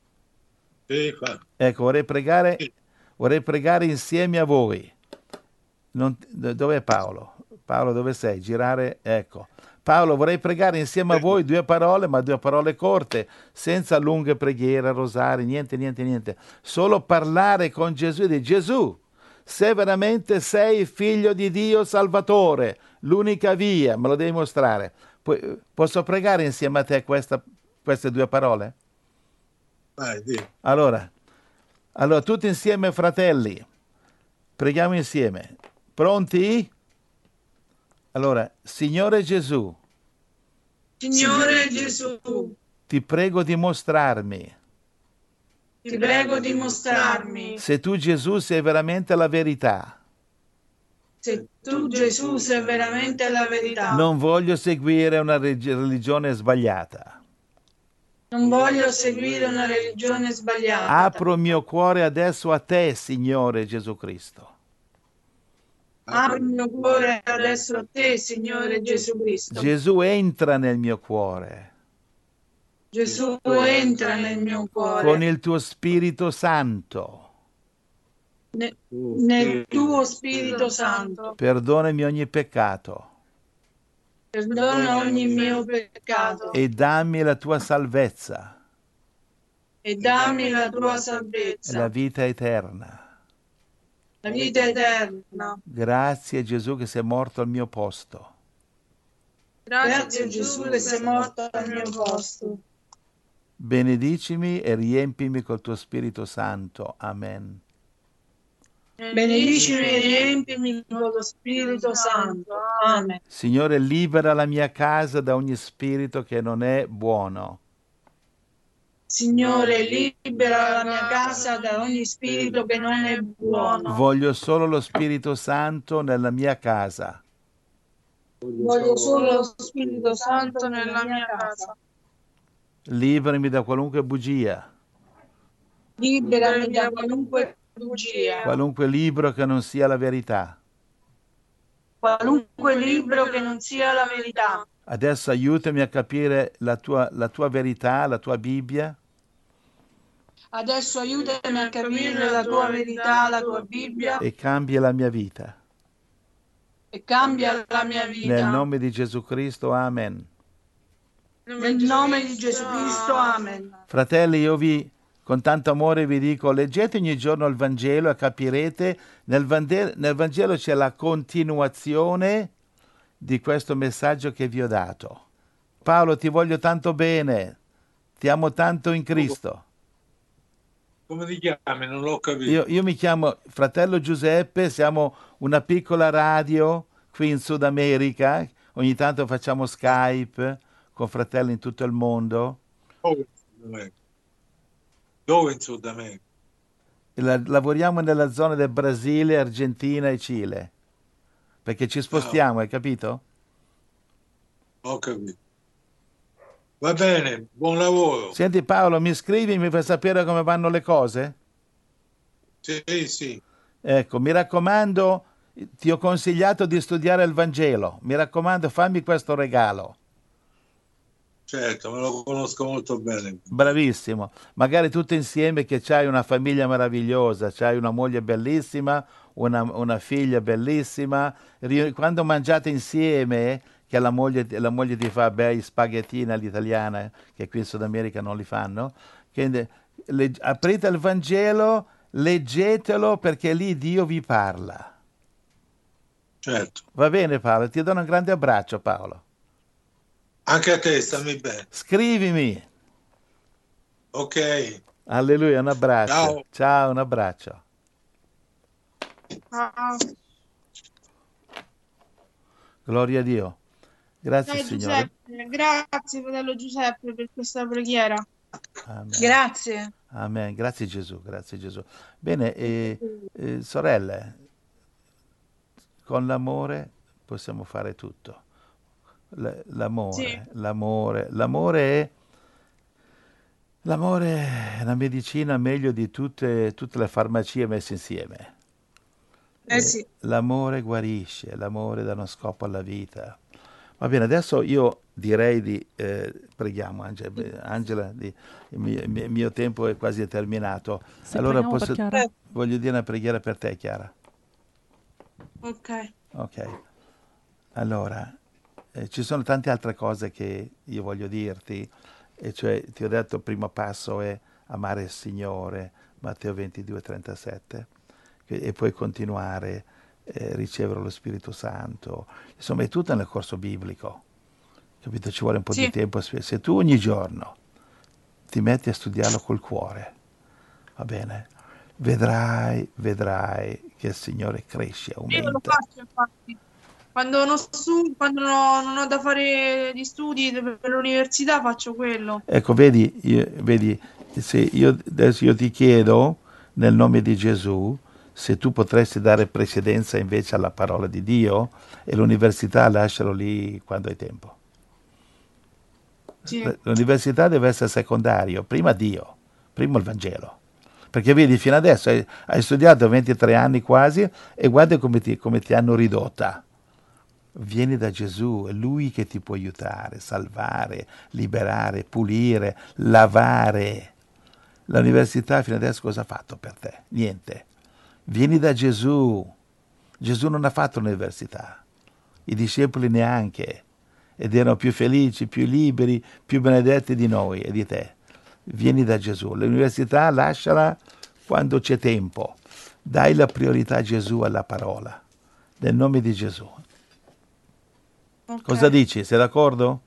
Sì, fa. Ecco, vorrei pregare, vorrei pregare insieme a voi. Non, dov'è Paolo? Paolo, dove sei? Girare, ecco. Paolo, vorrei pregare insieme a voi due parole, ma due parole corte, senza lunghe preghiere, rosari, niente, niente, niente. Solo parlare con Gesù e dire, Gesù, se veramente sei figlio di Dio Salvatore, l'unica via, me lo devi mostrare. Poi, posso pregare insieme a te questa, queste due parole? Vai, di. Allora, allora, tutti insieme, fratelli, preghiamo insieme. Pronti? Allora, Signore Gesù, Signore Gesù, ti prego di mostrarmi ti prego di mostrarmi se tu Gesù sei veramente la verità. se tu Gesù sei veramente la verità. Non voglio seguire una reg- religione sbagliata. Non voglio seguire una religione sbagliata. Apro il mio cuore adesso a te, Signore Gesù Cristo. Apro il mio cuore adesso a te, Signore Gesù Cristo. Gesù, entra nel mio cuore Gesù, entra nel mio cuore con il tuo Spirito Santo. ne- nel tuo Spirito Santo. Perdonami ogni peccato Perdona ogni mio peccato e dammi la tua salvezza e dammi la tua e la salvezza, vita eterna. la vita eterna. Grazie Gesù che sei morto al mio posto. Grazie Gesù che sei morto al mio posto. Benedicimi e riempimi col tuo Spirito Santo. Amen. Benedicimi e riempimi con lo Spirito Santo. Amen. Signore, libera la mia casa da ogni spirito che non è buono. Signore, libera la mia casa da ogni spirito che non è buono. Voglio solo lo Spirito Santo nella mia casa. Voglio solo lo Spirito Santo nella mia casa. Liberami da qualunque bugia, Liberami da qualunque bugia, qualunque libro che non sia la verità. qualunque libro che non sia la verità. Adesso aiutami a capire la tua, la tua verità, la tua Bibbia, Adesso aiutami a capire la tua verità, la tua Bibbia, e cambia la mia vita. e cambia la mia vita. Nel nome di Gesù Cristo, amen. Nel nome di Gesù Cristo, amen. Fratelli, io vi, con tanto amore vi dico, leggete ogni giorno il Vangelo e capirete, nel Vangelo, nel Vangelo c'è la continuazione di questo messaggio che vi ho dato. Paolo, ti voglio tanto bene, ti amo tanto in Cristo. Come ti chiami? Non l'ho capito. Io, io mi chiamo Fratello Giuseppe, siamo una piccola radio qui in Sud America, ogni tanto facciamo Skype con fratelli in tutto il mondo. Dove in Sud America? Dove in Sud America? La- lavoriamo nella zona del Brasile, Argentina e Cile, perché ci spostiamo, hai capito? Ho capito. Va bene, buon lavoro. Senti Paolo, mi scrivi, mi fai sapere come vanno le cose? Sì, sì. Ecco, mi raccomando, ti ho consigliato di studiare il Vangelo, mi raccomando, fammi questo regalo. Certo, me lo conosco molto bene. Bravissimo, magari tutti insieme che c'hai una famiglia meravigliosa, c'hai una moglie bellissima, una, una figlia bellissima, ri- quando mangiate insieme, che la moglie, la moglie ti fa bei spaghettini all'italiana, che qui in Sud America non li fanno, che le- aprite il Vangelo, leggetelo perché lì Dio vi parla. Certo. Va bene Paolo, ti do un grande abbraccio Paolo. Anche a te, stammi bene. Scrivimi. Ok. Alleluia, un abbraccio. Ciao. Ciao, un abbraccio. Ah, Gloria a Dio. Grazie dai, Signore. Giuseppe, grazie fratello Giuseppe per questa preghiera. Amen. Grazie. Amen. Grazie Gesù, grazie Gesù. Bene, eh, eh, sorelle, con l'amore possiamo fare tutto. L- l'amore, Sì. l'amore, l'amore è l'amore è la medicina meglio di tutte, tutte le farmacie messe insieme. Eh sì. L'amore guarisce, l'amore dà uno scopo alla vita. Va bene, adesso io direi di eh, preghiamo Angela, Angela di, il, mio, il mio- il mio tempo è quasi terminato. Sì, Allora preghiamo per posso, Chiara. voglio dire una preghiera per te, Chiara. Ok. Ok, allora eh, ci sono tante altre cose che io voglio dirti, e cioè ti ho detto il primo passo è amare il Signore, Matteo ventidue trentasette, che- e poi continuare, eh, ricevere lo Spirito Santo, insomma è tutto nel corso biblico, capito? Ci vuole un po' di Sì. tempo, se tu ogni giorno ti metti a studiarlo col cuore, va bene? Vedrai, vedrai che il Signore cresce, Io lo aumenta. faccio, infatti. Quando non, stu- quando no- non ho da fare gli studi per l'università faccio quello. Ecco, vedi, io, vedi, se io adesso io ti chiedo nel nome di Gesù se tu potresti dare precedenza invece alla parola di Dio e l'università lascialo lì quando hai tempo. Sì. L'università deve essere secondario, prima Dio, prima il Vangelo. Perché vedi, fino adesso hai, hai studiato ventitré anni quasi e guarda come ti, come ti hanno ridotta. Vieni da Gesù, è Lui che ti può aiutare, salvare, liberare, pulire, lavare. L'università fino adesso cosa ha fatto per te? Niente. Vieni da Gesù. Gesù non ha fatto l'università, i discepoli neanche, ed erano più felici, più liberi, più benedetti di noi e di te. Vieni da Gesù. L'università lasciala quando c'è tempo. Dai la priorità a Gesù, alla parola. Nel nome di Gesù. Ok. Cosa dici? Sei d'accordo?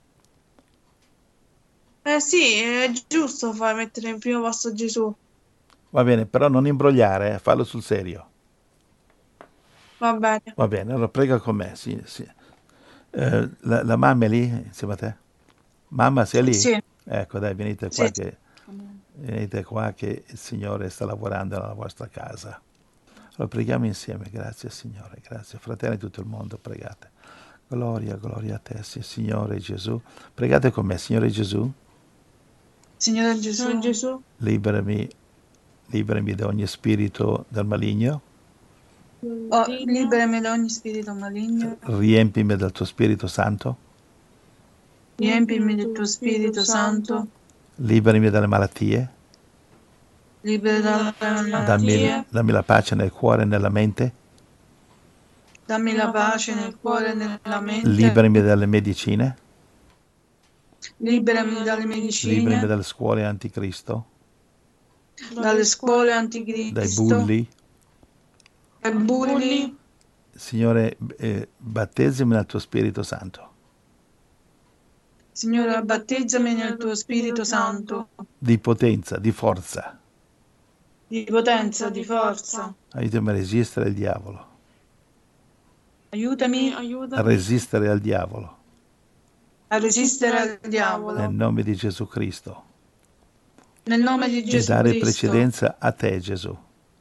Eh sì, è giusto far mettere in primo posto Gesù. Va bene, però non imbrogliare, eh, fallo sul serio. Va bene. Va bene, allora prega con me. Sì, sì. Eh, la, la mamma è lì insieme a te? Mamma, sei lì? Sì. Ecco, dai, venite qua, Sì. che, venite qua che il Signore sta lavorando nella vostra casa. Allora preghiamo insieme. Grazie Signore, grazie. Fratelli di tutto il mondo, pregate. Gloria, gloria a te, sì, Signore Gesù. Pregate con me, Signore Gesù, Signore Gesù, Signore Gesù, liberami, liberami da ogni spirito del maligno, oh, liberami da ogni spirito maligno, riempimi del tuo Spirito Santo, riempimi del tuo Spirito Santo, liberami dalle malattie, libera dalle dammi, malattie, dammi la pace nel cuore e nella mente, dammi la pace nel cuore e nella mente, liberami dalle medicine, liberami dalle liberami medicine, dalle scuole anticristo, dalle scuole dai anticristo, bulli. dai bulli. Signore, eh, battezzami nel tuo Spirito Santo, Signore, battezzami nel tuo Spirito Santo, di potenza, di forza. di potenza, di forza. Aiutami a resistere al diavolo, Aiutami a aiutami resistere al diavolo, a resistere al diavolo. nel nome di Gesù Cristo, Nel nome di e Gesù dare Cristo. precedenza a te, Gesù.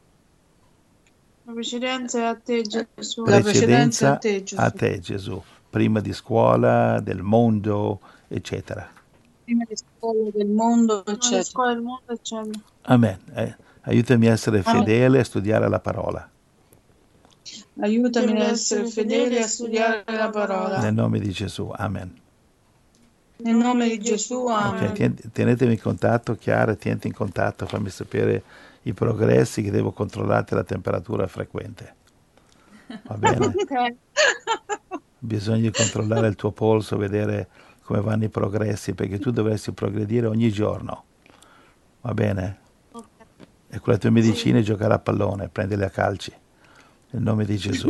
la precedenza è a te, Gesù. La precedenza a Precedenza te, Gesù. a te, Gesù, prima di scuola, del mondo, eccetera. Prima di scuola del mondo, La eccetera. scuola del mondo, eccetera. Amen. Eh, aiutami a essere Amen. fedele a studiare la parola, Aiutami ad essere fedele a studiare la parola. nel nome di Gesù. Amen. Nel nome di Gesù, amen. Ok, tien- tenetemi in contatto, Chiara, tienti in contatto, fammi sapere i progressi, che devo controllare la temperatura frequente. Va bene? Ok. Bisogna controllare il tuo polso, vedere come vanno i progressi, perché tu dovresti progredire ogni giorno. Va bene? Ok. E con le tue medicine giocare a pallone, prendere a calci. Nel nome di Gesù.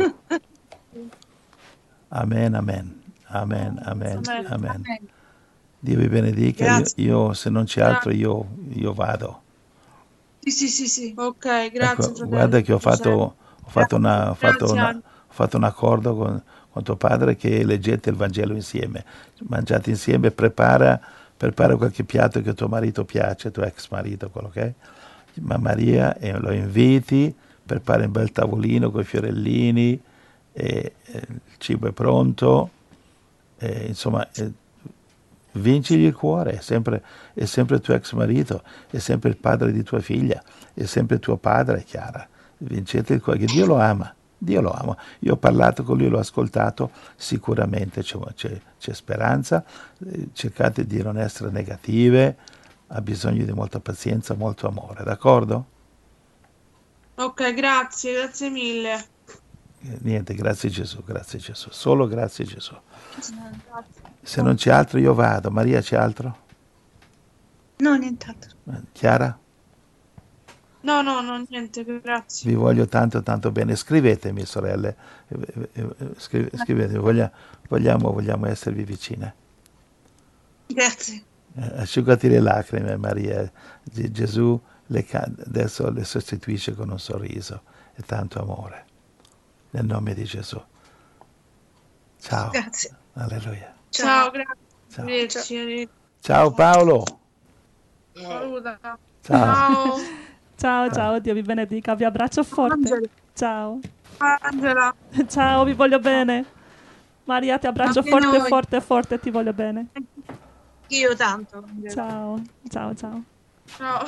Amen, amen. Amen, amen, Amen. amen. Dio vi benedica. Io, Grazie. io, se non c'è altro, io, io vado. Sì, sì, sì, sì. Ok, grazie, Ecco, fratello. guarda che ho Giuseppe. fatto, ho fatto, una, ho fatto, Grazie, una- Anna. ho fatto un accordo con, con tuo padre, che leggete il Vangelo insieme, mangiate insieme, prepara, prepara qualche piatto che tuo marito piace, tuo ex marito, quello che è, ma Maria, e lo inviti, prepara un bel tavolino con i fiorellini, e, e il cibo è pronto, e, insomma, e, vincigli il cuore, è sempre, è sempre il tuo ex marito, è sempre il padre di tua figlia, è sempre tuo padre, Chiara. Vincete il cuore, che Dio lo ama, Dio lo ama. Io ho parlato con lui, l'ho ascoltato, sicuramente c'è, c'è, c'è speranza. Eh, cercate di non essere negative, ha bisogno di molta pazienza, molto amore, d'accordo? Ok, grazie, grazie mille. Eh, niente, grazie Gesù, grazie Gesù, solo grazie Gesù. Grazie. Se non c'è altro io vado. Maria, c'è altro? No, nient'altro. Eh, Chiara? No, no, no, niente, grazie. Vi voglio tanto tanto bene. Scrivetemi, sorelle, eh, eh, eh, scrive- scrivetemi, voglia- vogliamo, vogliamo esservi vicine. Grazie. Eh, asciugati le lacrime, Maria. Ge- Gesù le ca- adesso le sostituisce con un sorriso e tanto amore. Nel nome di Gesù. Ciao. Grazie. Alleluia. Ciao, grazie. Ciao. Arrivederci, arrivederci. Ciao Paolo. Saluta. Ciao. Ciao. Ciao, ciao, Dio vi benedica, vi abbraccio forte. Angela. Ciao. Angela. Ciao, vi voglio bene. Maria, ti abbraccio Anche forte, noi. forte, forte, ti voglio bene. Io tanto. Ciao, ciao, ciao. Ciao.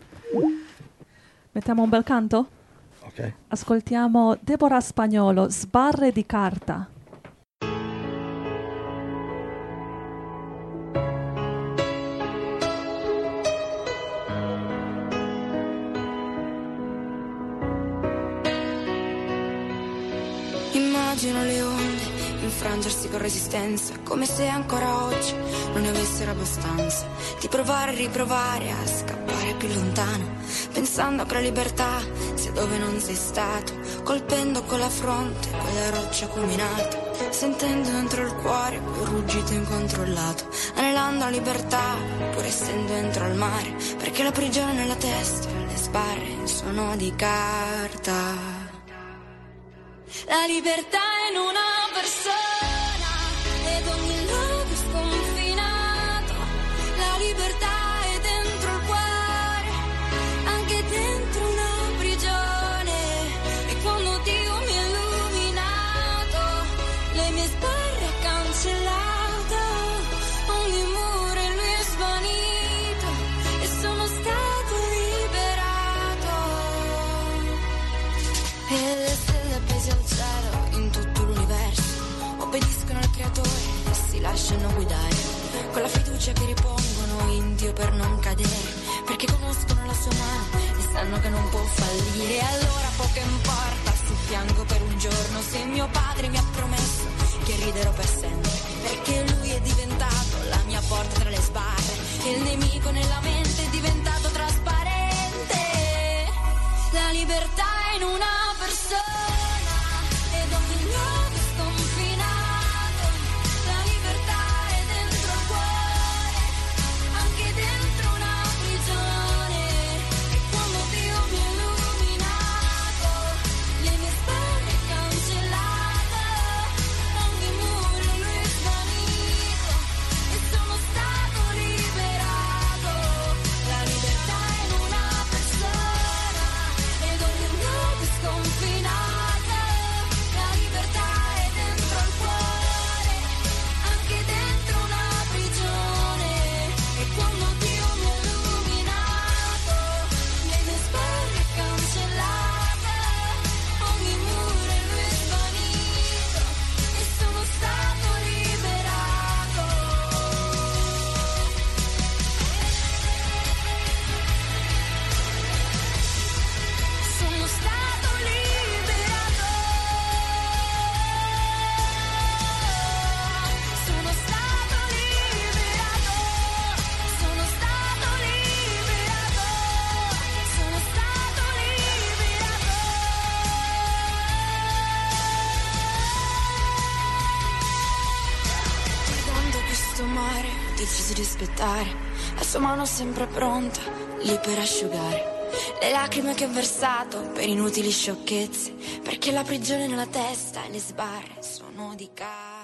Mettiamo un bel canto? Ok. Ascoltiamo Deborah Spagnolo, Sbarre di carta. Immagino le onde infrangersi con resistenza, come se ancora oggi non ne avessero abbastanza di provare e riprovare a scappare più lontano, pensando che la libertà sia dove non sei stato, colpendo con la fronte quella roccia culminata, sentendo dentro il cuore quel ruggito incontrollato, anelando la libertà pur essendo dentro al mare, perché la prigione nella testa, le sbarre sono di carta. La libertà in una persona ed ogni luogo sconfinato. La libertà è dentro il cuore, anche dentro una prigione. E quando Dio mi ha illuminato, le mie sbarre fiducia che ripongono in Dio per non cadere, perché conoscono la sua mano e sanno che non può fallire. E allora poco importa se piango per un giorno, se mio padre mi ha promesso che riderò per sempre, perché lui è diventato la mia porta tra le sbarre, e il nemico nella mente è diventato trasparente. La libertà è in una persona ed ogni luogo è sconfinato. La libertà è dentro il cuore, anche dentro una prigione. E quando Dio mi ha illuminato, le mie spalle cancellate, ogni muro lui svanito, e sono stato liberato. La libertà è in una persona ed ogni luogo è sconfinato. La libertà è dentro il cuore, anche dentro una prigione. E quando Dio mi ha illuminato, le mie spalle cancellate, ogni muro è lui svanito, e sono stato liberato. Sono stato liberato. Sono stato liberato. Sono stato liberato. Sono stato liberato. Guardando questo mare, ho deciso di aspettare la sua mano sempre pronta, lì per asciugare le lacrime che ho versato per inutili sciocchezze, perché la prigione nella testa e le sbarre sono di carta.